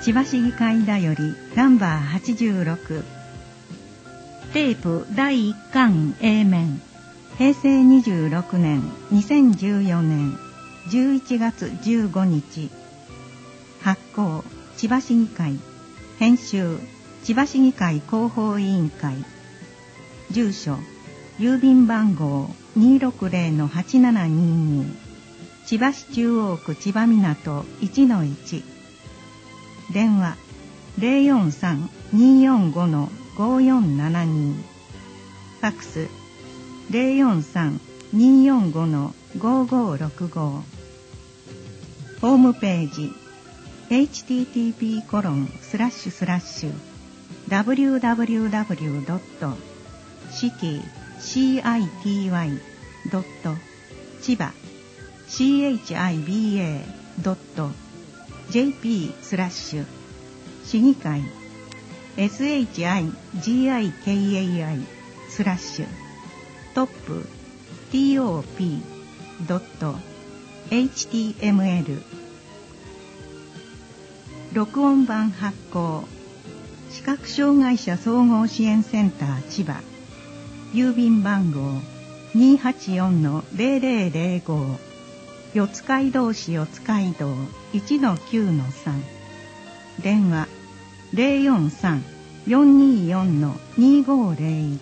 千葉市議会だよりナンバー86テープ第1巻 A 面平成26年2014年11月15日発行千葉市議会編集千葉市議会広報委員会住所郵便番号 260-8722 千葉市中央区千葉港 1-1 電話 043-245-5472 ファックス 043-245-5565 ホームページ http://www.city.chiba.jp/ 市議会 shigikai/top.html 録音版発行視覚障害者総合支援センター千葉郵便番号 284-0005 四街道市四街道 1-9-3 電話 043-424-2501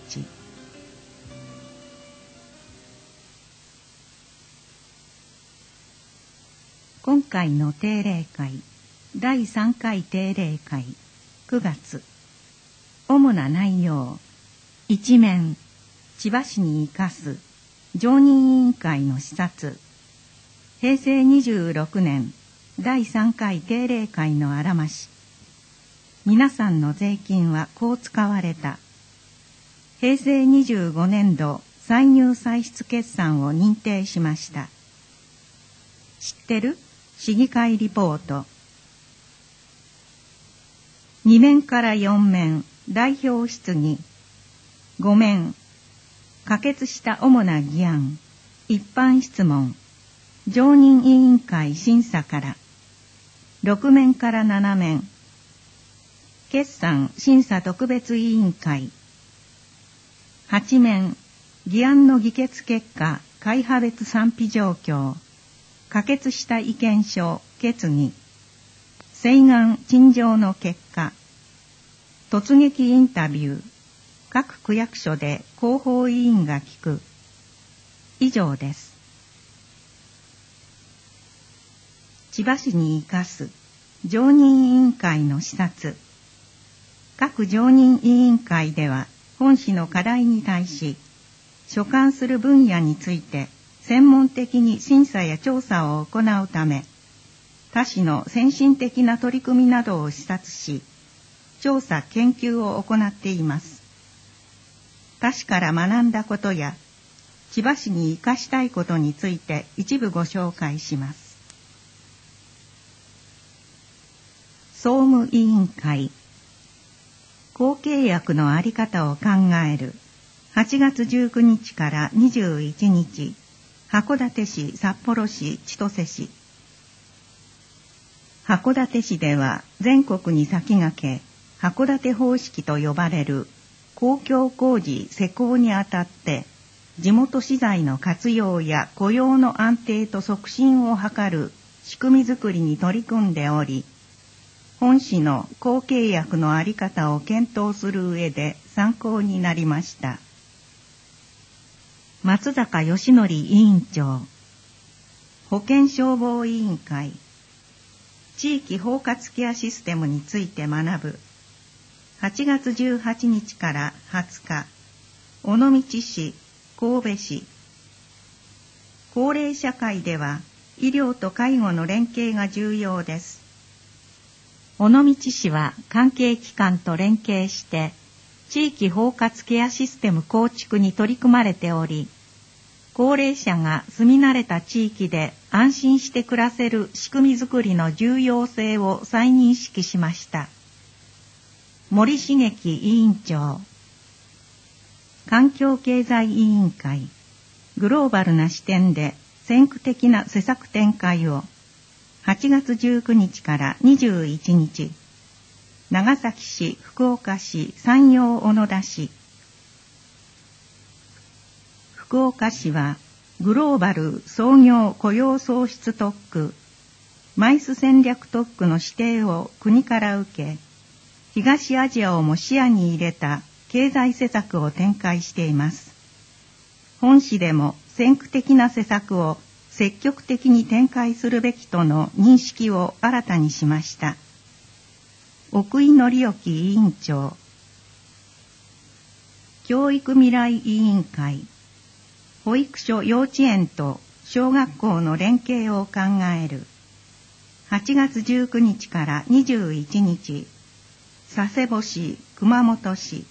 今回の定例会第3回定例会9月主な内容一面千葉市に生かす常任委員会の視察平成26年第3回定例会のあらまし皆さんの税金はこう使われた平成25年度歳入歳出決算を認定しました知ってる市議会リポート2面から4面代表質疑5面可決した主な議案一般質問常任委員会審査から6面から7面決算審査特別委員会8面議案の議決結果会派別賛否状況可決した意見書決議請願陳情の結果突撃インタビュー各区役所で広報委員が聞く以上です。千葉市に生かす常任委員会の視察各常任委員会では本市の課題に対し所管する分野について専門的に審査や調査を行うため他市の先進的な取り組みなどを視察し調査研究を行っています。他市から学んだことや千葉市に生かしたいことについて一部ご紹介します。総務委員会公契約の在り方を考える8月19日から21日函館市、札幌市、千歳市函館市では全国に先駆け函館方式と呼ばれる公共工事施工にあたって地元資材の活用や雇用の安定と促進を図る仕組みづくりに取り組んでおり本市の公契約の在り方を検討する上で参考になりました。松坂義則委員長保健消防委員会地域包括ケアシステムについて学ぶ8月18日から20日尾道市、神戸市高齢社会では医療と介護の連携が重要です。尾道市は関係機関と連携して地域包括ケアシステム構築に取り組まれており、高齢者が住み慣れた地域で安心して暮らせる仕組みづくりの重要性を再認識しました。森茂樹委員長環境経済委員会グローバルな視点で先駆的な施策展開を8月19日から21日長崎市、福岡市、山陽小野田市。福岡市はグローバル創業雇用創出特区、マイス戦略特区の指定を国から受け、東アジアをも視野に入れた経済施策を展開しています。本市でも先駆的な施策を積極的に展開するべきとの認識を新たにしました。奥井紀之委員長。教育未来委員会。保育所、幼稚園と小学校の連携を考える。8月19日から21日、佐世保市、熊本市。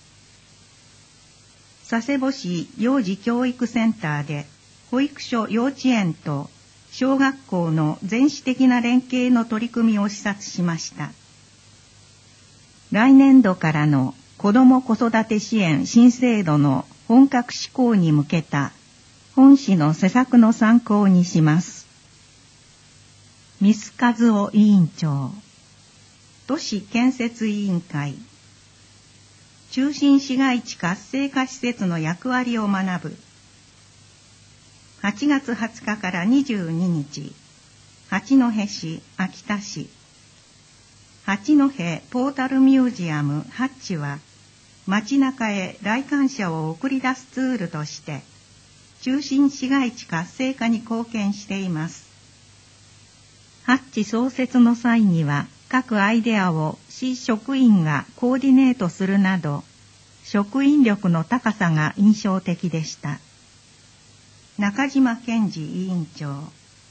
佐世保市幼児教育センターで保育所、幼稚園と小学校の全市的な連携の取り組みを視察しました。来年度からの子ども子育て支援新制度の本格施行に向けた本市の施策の参考にします。三須和夫委員長。都市建設委員会。中心市街地活性化施設の役割を学ぶ。8月20日から22日、八戸市、秋田市。八戸ポータルミュージアムハッチは、街中へ来館者を送り出すツールとして、中心市街地活性化に貢献しています。ハッチ創設の際には、各アイデアを市職員がコーディネートするなど、職員力の高さが印象的でした。中島健二委員長。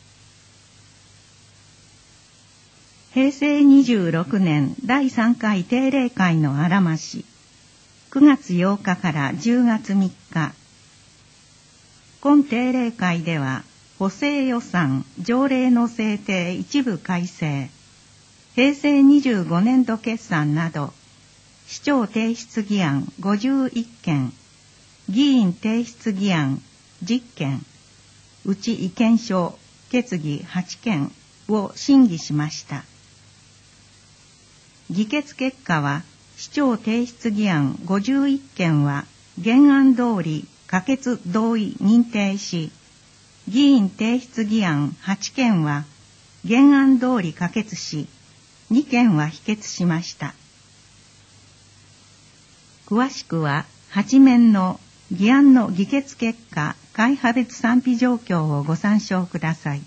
平成26年第3回定例会のあらまし、9月8日から10月3日。今定例会では、補正予算条例の制定一部改正、平成25年度決算など、市長提出議案51件、議員提出議案10件、うち意見書、決議8件を審議しました。議決結果は、市長提出議案51件は原案通り可決同意認定し、議員提出議案8件は原案通り可決し、2件は否決しました。詳しくは8面の議案の議決結果、会派別賛否状況をご参照ください。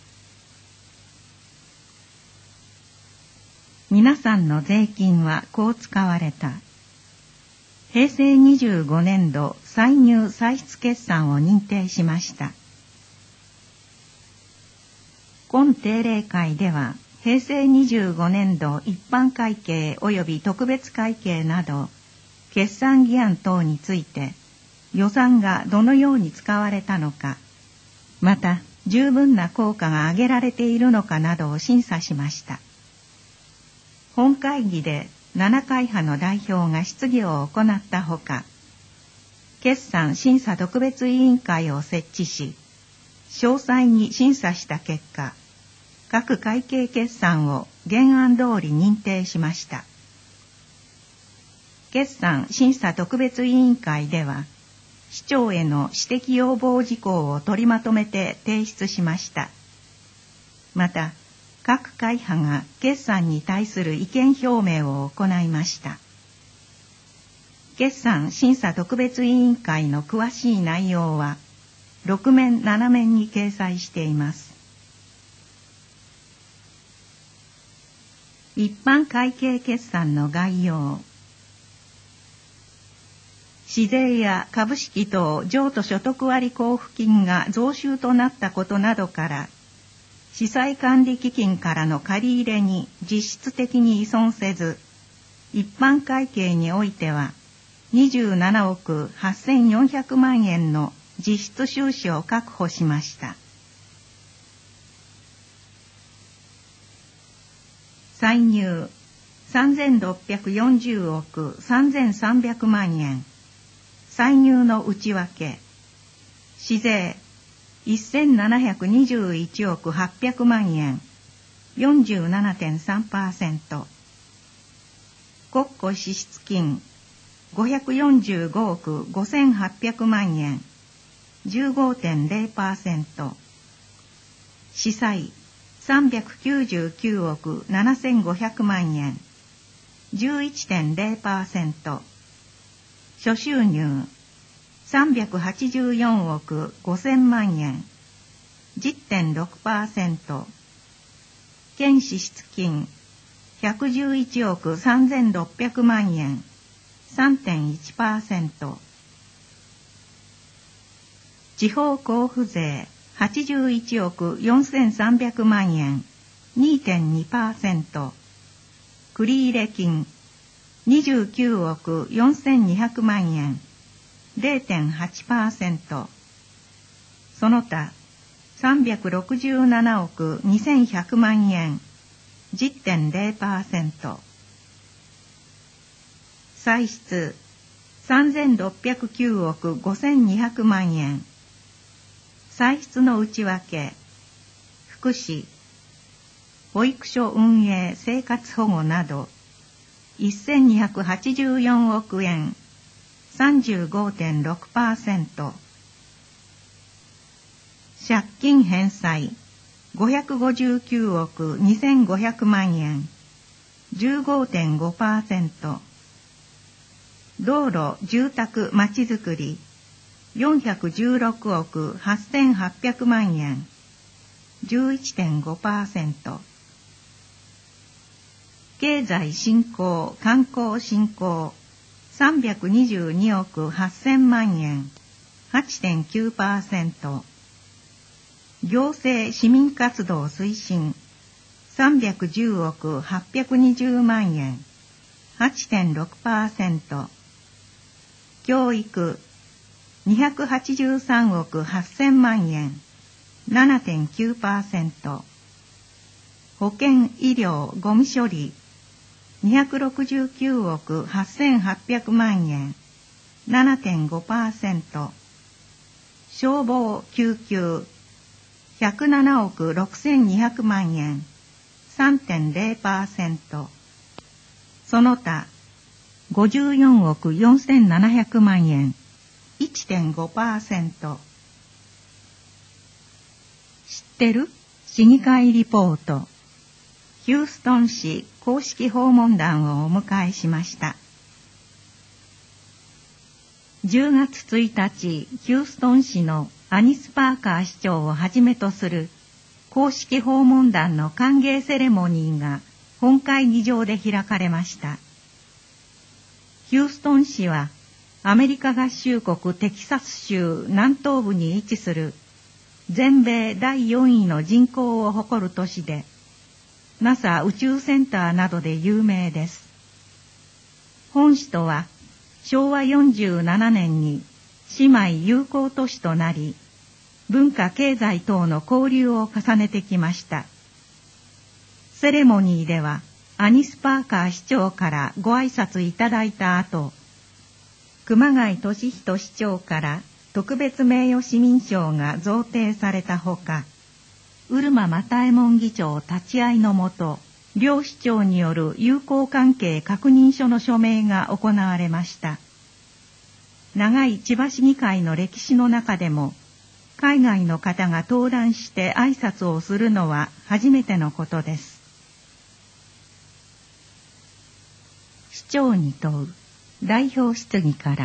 皆さんの税金はこう使われた。平成25年度歳入歳出決算を認定しました。今定例会では、平成25年度一般会計及び特別会計など、決算議案等について、予算がどのように使われたのか、また十分な効果が上げられているのかなどを審査しました。本会議で7会派の代表が質疑を行ったほか、決算審査特別委員会を設置し、詳細に審査した結果、各会計決算を原案通り認定しました。決算審査特別委員会では、市長への指摘要望事項を取りまとめて提出しました。また、各会派が決算に対する意見表明を行いました。決算審査特別委員会の詳しい内容は、6面7面に掲載しています。一般会計決算の概要。市税や株式等譲渡所得割交付金が増収となったことなどから、市債管理基金からの借り入れに実質的に依存せず、一般会計においては27億8400万円の実質収支を確保しました。歳入3640億3300万円。歳入の内訳。市税1721億800万円。47.3%。 国庫支出金545億5800万円 15.0%、司債399億7500万円 11.0%、諸収入384億5000万円 10.6%、県支出金111億3600万円 3.1%、地方交付税81億4300万円 2.2%、繰入金29億4200万円 0.8%、その他367億2100万円 10.0%、歳出3609億5200万円、歳出の内訳、福祉、保育所運営生活保護など1284億円 35.6%、借金返済559億2500万円 15.5%、道路住宅まちづくり416億8800万円 11.5%、経済振興観光振興322億8000万円 8.9%、行政市民活動推進310億820万円 8.6%、教育283億8000万円 7.9%、保健医療ゴミ処理269億8800万円 7.5%、消防救急107億6200万円 3.0%、その他54億4700万円 1.5%。 知ってる？市議会リポート。ヒューストン市公式訪問団をお迎えしました。10月1日、ヒューストン市のアニス・パーカー市長をはじめとする公式訪問団の歓迎セレモニーが本会議場で開かれました。ヒューストン市はアメリカ合衆国テキサス州南東部に位置する全米第4位の人口を誇る都市で、NASA 宇宙センターなどで有名です。本市とは昭和47年に姉妹友好都市となり、文化経済等の交流を重ねてきました。セレモニーではアニス・パーカー市長からご挨拶いただいた後、熊谷俊人市長から特別名誉市民賞が贈呈されたほか、漆間又右衛門議長立ち会いのもと、両市長による友好関係確認書の署名が行われました。長い千葉市議会の歴史の中でも、海外の方が登壇して挨拶をするのは初めてのことです。市長に問う代表質疑から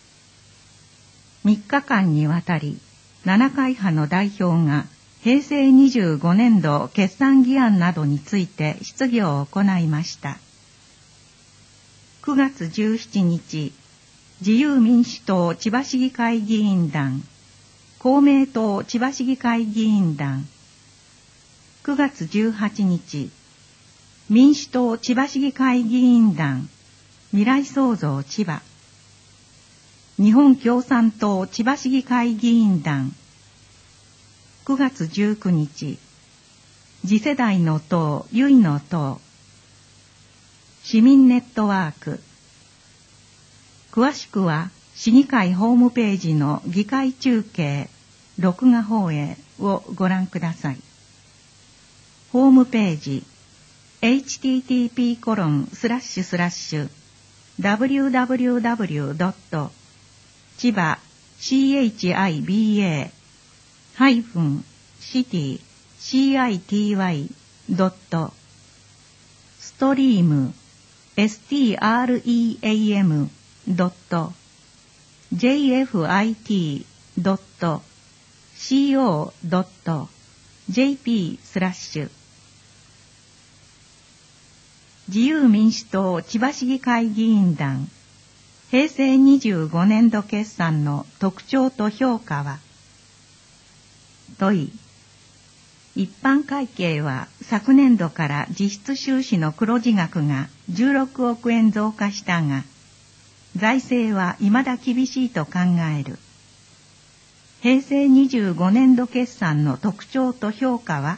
。3日間にわたり、7会派の代表が平成25年度決算議案などについて質疑を行いました。9月17日、自由民主党千葉市議会議員団、公明党千葉市議会議員団、9月18日、民主党千葉市議会議員団、未来創造千葉、日本共産党千葉市議会議員団、9月19日、次世代の党ゆいの党、市民ネットワーク。詳しくは市議会ホームページの議会中継、録画放映をご覧ください。ホームページ http:// chiba.city.cityweb-stream.stream.stream.co.jp/自由民主党千葉市議会議員団平成25年度決算の特徴と評価は、問い、一般会計は昨年度から実質収支の黒字額が16億円増加したが、財政は未だ厳しいと考える。平成25年度決算の特徴と評価は、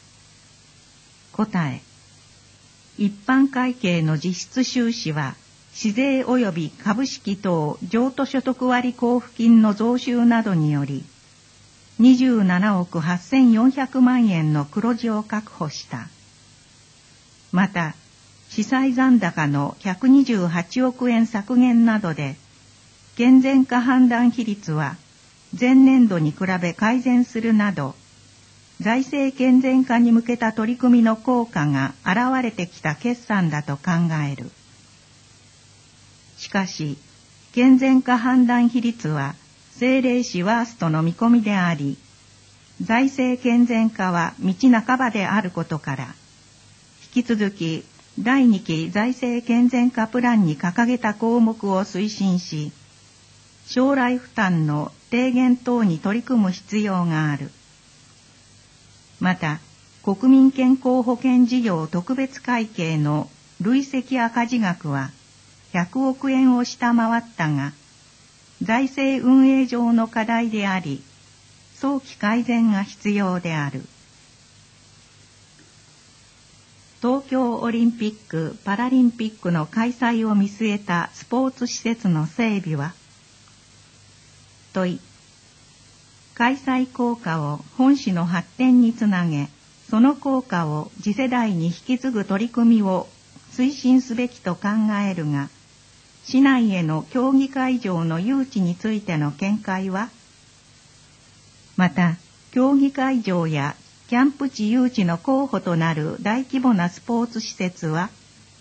答え、一般会計の実質収支は、市税及び株式等譲渡所得割交付金の増収などにより、27億8400万円の黒字を確保した。また、司債残高の128億円削減などで、健全化判断比率は前年度に比べ改善するなど、財政健全化に向けた取り組みの効果が現れてきた決算だと考える。しかし、健全化判断比率は政令市ワーストの見込みであり、財政健全化は道半ばであることから、引き続き第2期財政健全化プランに掲げた項目を推進し、将来負担の低減等に取り組む必要がある。また、国民健康保険事業特別会計の累積赤字額は100億円を下回ったが、財政運営上の課題であり、早期改善が必要である。東京オリンピック・パラリンピックの開催を見据えたスポーツ施設の整備は、問い、開催効果を本市の発展につなげ、その効果を次世代に引き継ぐ取り組みを推進すべきと考えるが、市内への競技会場の誘致についての見解は、また、競技会場やキャンプ地誘致の候補となる大規模なスポーツ施設は、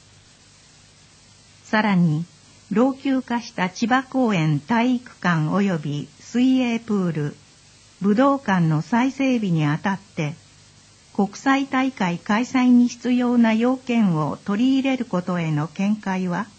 さらに、老朽化した千葉公園体育館及び水泳プール、武道館の再整備にあたって、国際大会開催に必要な要件を取り入れることへの見解は、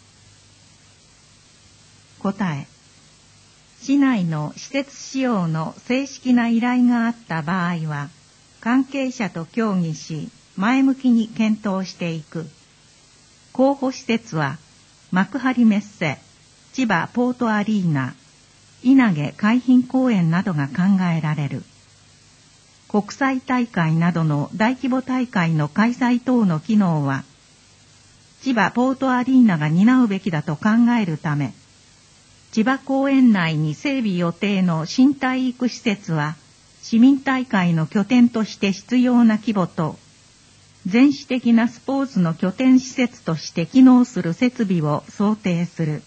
答え、市内の施設使用の正式な依頼があった場合は、関係者と協議し、前向きに検討していく。候補施設は、幕張メッセ、千葉ポートアリーナ、稲毛海浜公園などが考えられる。国際大会などの大規模大会の開催等の機能は、千葉ポートアリーナが担うべきだと考えるため、千葉公園内に整備予定の新体育施設は、市民大会の拠点として必要な規模と、全市的なスポーツの拠点施設として機能する設備を想定する。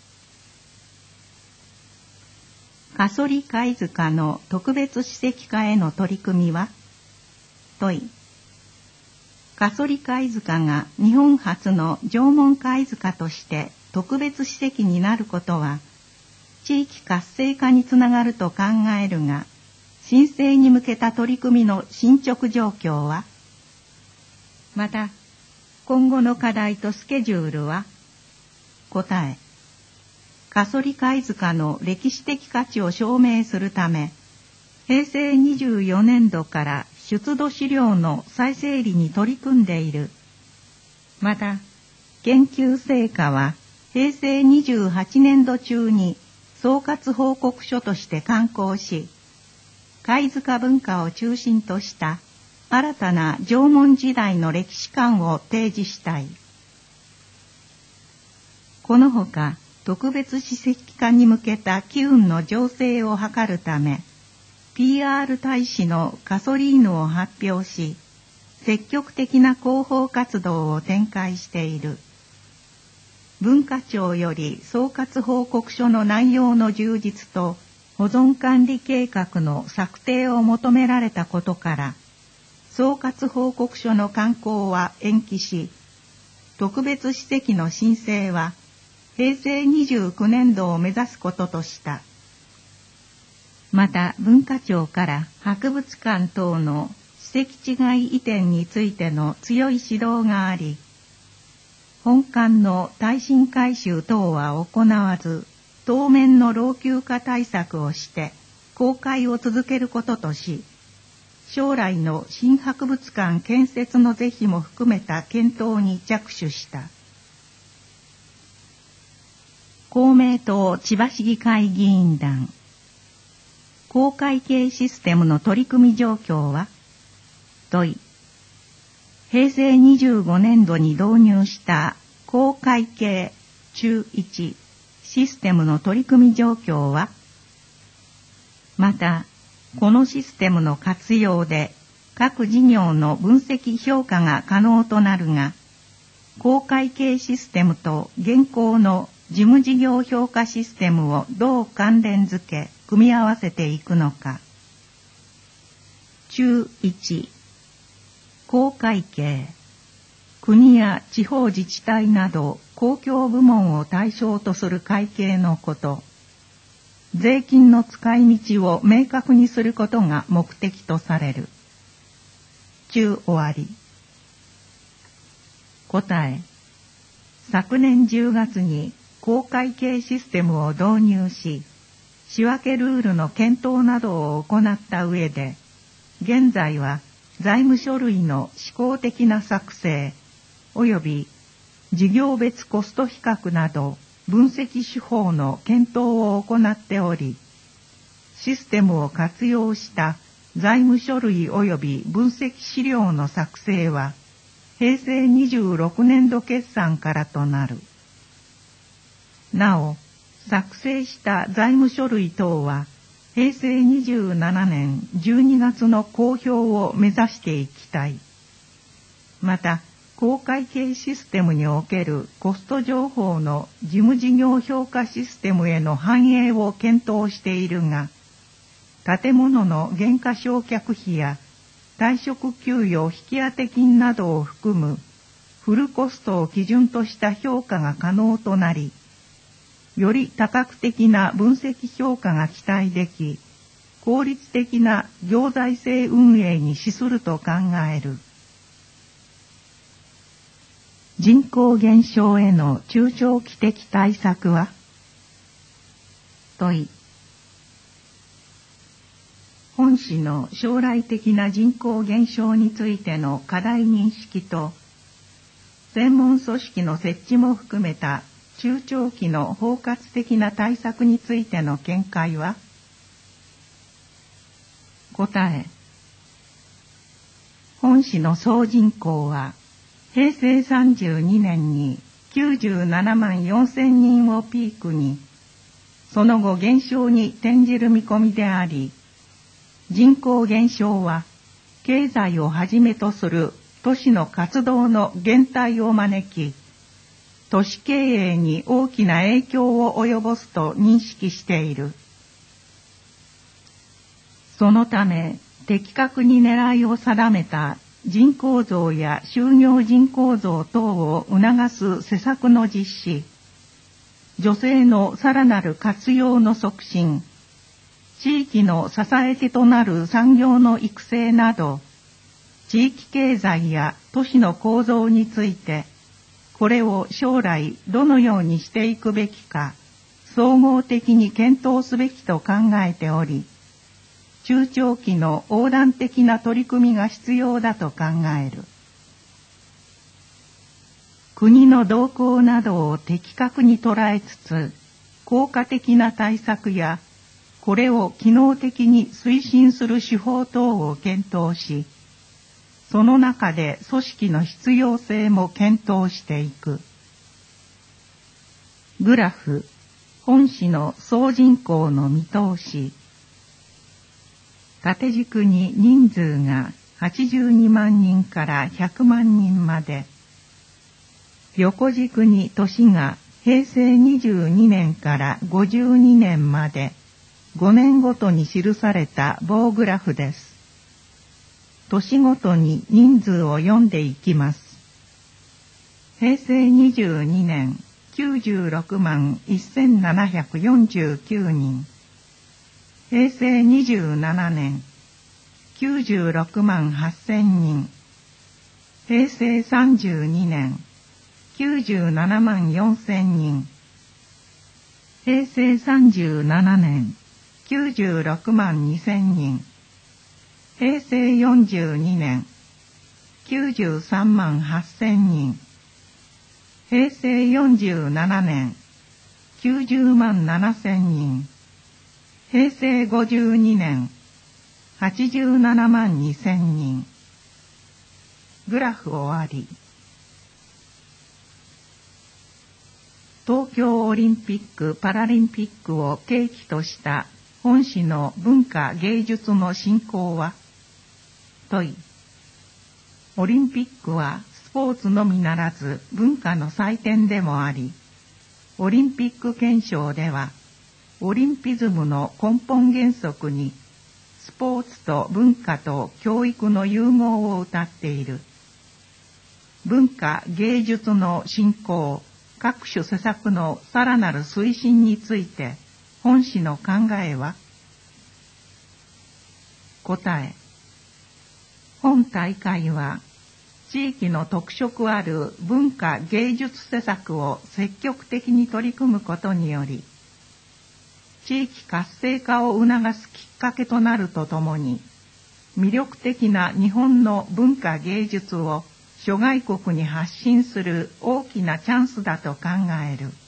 加曽利貝塚の特別史跡化への取り組みは、問い。加曽利貝塚が日本初の縄文貝塚として特別史跡になることは、地域活性化につながると考えるが、申請に向けた取り組みの進捗状況は、また、今後の課題とスケジュールは、答え、加曽利貝塚の歴史的価値を証明するため、平成24年度から出土資料の再整理に取り組んでいる。また、研究成果は平成28年度中に総括報告書として刊行し、貝塚文化を中心とした新たな縄文時代の歴史観を提示したい。このほか、特別史跡化に向けた機運の醸成を図るため、PR 大使のカソリーヌを発表し、積極的な広報活動を展開している。 文化庁より総括報告書の内容の充実と保存管理計画の策定を求められたことから、総括報告書の刊行は延期し、特別史跡の申請は平成29年度を目指すこととした。また文化庁から博物館等の史跡違い移転についての強い指導があり、本館の耐震改修等は行わず、当面の老朽化対策をして公開を続けることとし、将来の新博物館建設の是非も含めた検討に着手した。公明党千葉市議会議員団、公会計システムの取り組み状況は、問い。平成25年度に導入した公会計中1システムの取り組み状況は、また、このシステムの活用で各事業の分析評価が可能となるが、公会計システムと現行の事務事業評価システムをどう関連づけ、組み合わせていくのか。中1、公会計。国や地方自治体など公共部門を対象とする会計のこと。税金の使い道を明確にすることが目的とされる。中終わり。答え。昨年10月に公会計システムを導入し、仕分けルールの検討などを行った上で、現在は財務書類の試行的な作成、及び事業別コスト比較など分析手法の検討を行っており、システムを活用した財務書類及び分析資料の作成は、平成26年度決算からとなる。なお、作成した財務書類等は、平成27年12月の公表を目指していきたい。また、公会計システムにおけるコスト情報の事務事業評価システムへの反映を検討しているが、建物の減価償却費や退職給与引当金などを含むフルコストを基準とした評価が可能となり、より多角的な分析評価が期待でき、効率的な行財政運営に資すると考える。人口減少への中長期的対策は？問い。本市の将来的な人口減少についての課題認識と、専門組織の設置も含めた中長期の包括的な対策についての見解は？答え。本市の総人口は、平成32年に97万4000人をピークに、その後減少に転じる見込みであり、人口減少は経済をはじめとする都市の活動の減退を招き、都市経営に大きな影響を及ぼすと認識している。そのため、的確に狙いを定めた人口増や就業人口増等を促す施策の実施、女性のさらなる活用の促進、地域の支え手となる産業の育成など、地域経済や都市の構造について、これを将来どのようにしていくべきか、総合的に検討すべきと考えており、中長期の横断的な取り組みが必要だと考える。国の動向などを的確に捉えつつ、効果的な対策や、これを機能的に推進する手法等を検討し、その中で組織の必要性も検討していく。グラフ、本市の総人口の見通し。縦軸に人数が82万人から100万人まで、横軸に年が平成22年から52年まで5年ごとに記された棒グラフです。年ごとに人数を読んでいきます。平成22年96万1749人。平成27年96万8000人。平成32年97万4000人。平成37年96万2000人。平成42年93万8000人。平成47年90万7000人。平成52年87万2000人。グラフ終わり。東京オリンピック・パラリンピックを契機とした本市の文化芸術の振興は、問い。オリンピックはスポーツのみならず文化の祭典でもあり、オリンピック憲章では、オリンピズムの根本原則に、スポーツと文化と教育の融合を謳っている。文化芸術の振興、各種施策のさらなる推進について、本市の考えは？答え。本大会は、地域の特色ある文化芸術施策を積極的に取り組むことにより、地域活性化を促すきっかけとなるとともに、魅力的な日本の文化芸術を諸外国に発信する大きなチャンスだと考える。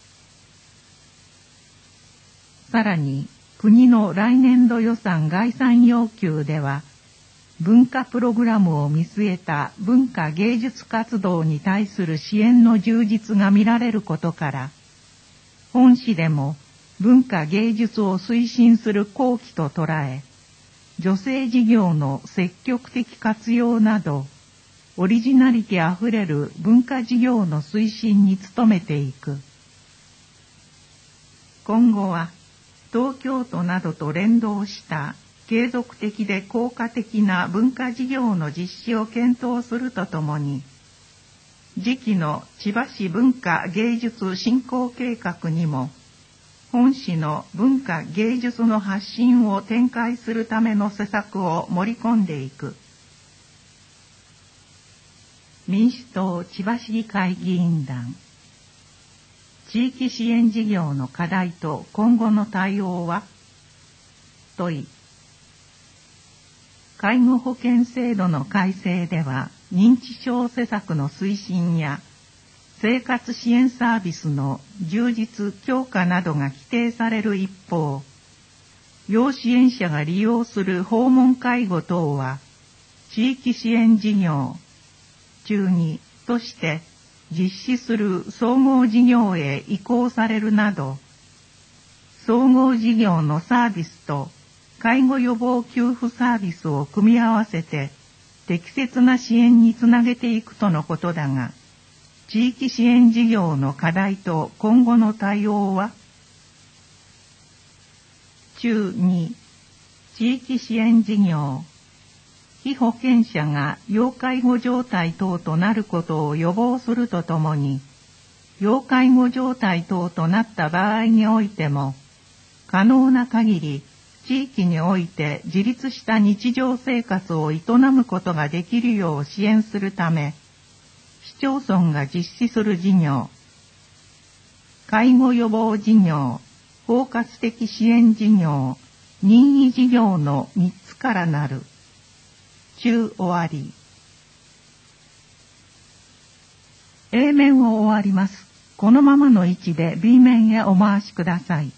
さらに、国の来年度予算概算要求では、文化プログラムを見据えた文化芸術活動に対する支援の充実が見られることから、本市でも文化芸術を推進する好機と捉え、助成事業の積極的活用など、オリジナリティあふれる文化事業の推進に努めていく。今後は、東京都などと連動した継続的で効果的な文化事業の実施を検討するとともに、次期の千葉市文化芸術振興計画にも、本市の文化芸術の発信を展開するための施策を盛り込んでいく。民主党千葉市議会議員団。地域支援事業の課題と今後の対応は？問い。介護保険制度の改正では、認知症施策の推進や生活支援サービスの充実強化などが規定される一方、要支援者が利用する訪問介護等は、地域支援事業中にとして実施する総合事業へ移行されるなど、総合事業のサービスと介護予防給付サービスを組み合わせて適切な支援につなげていくとのことだが、地域支援事業の課題と今後の対応は？中2、地域支援事業。被保険者が要介護状態等となることを予防するとともに、要介護状態等となった場合においても、可能な限り地域において自立した日常生活を営むことができるよう支援するため、市町村が実施する事業、介護予防事業、包括的支援事業、任意事業の3つからなる。中終わり。A 面を終わります。このままの位置で B 面へお回しください。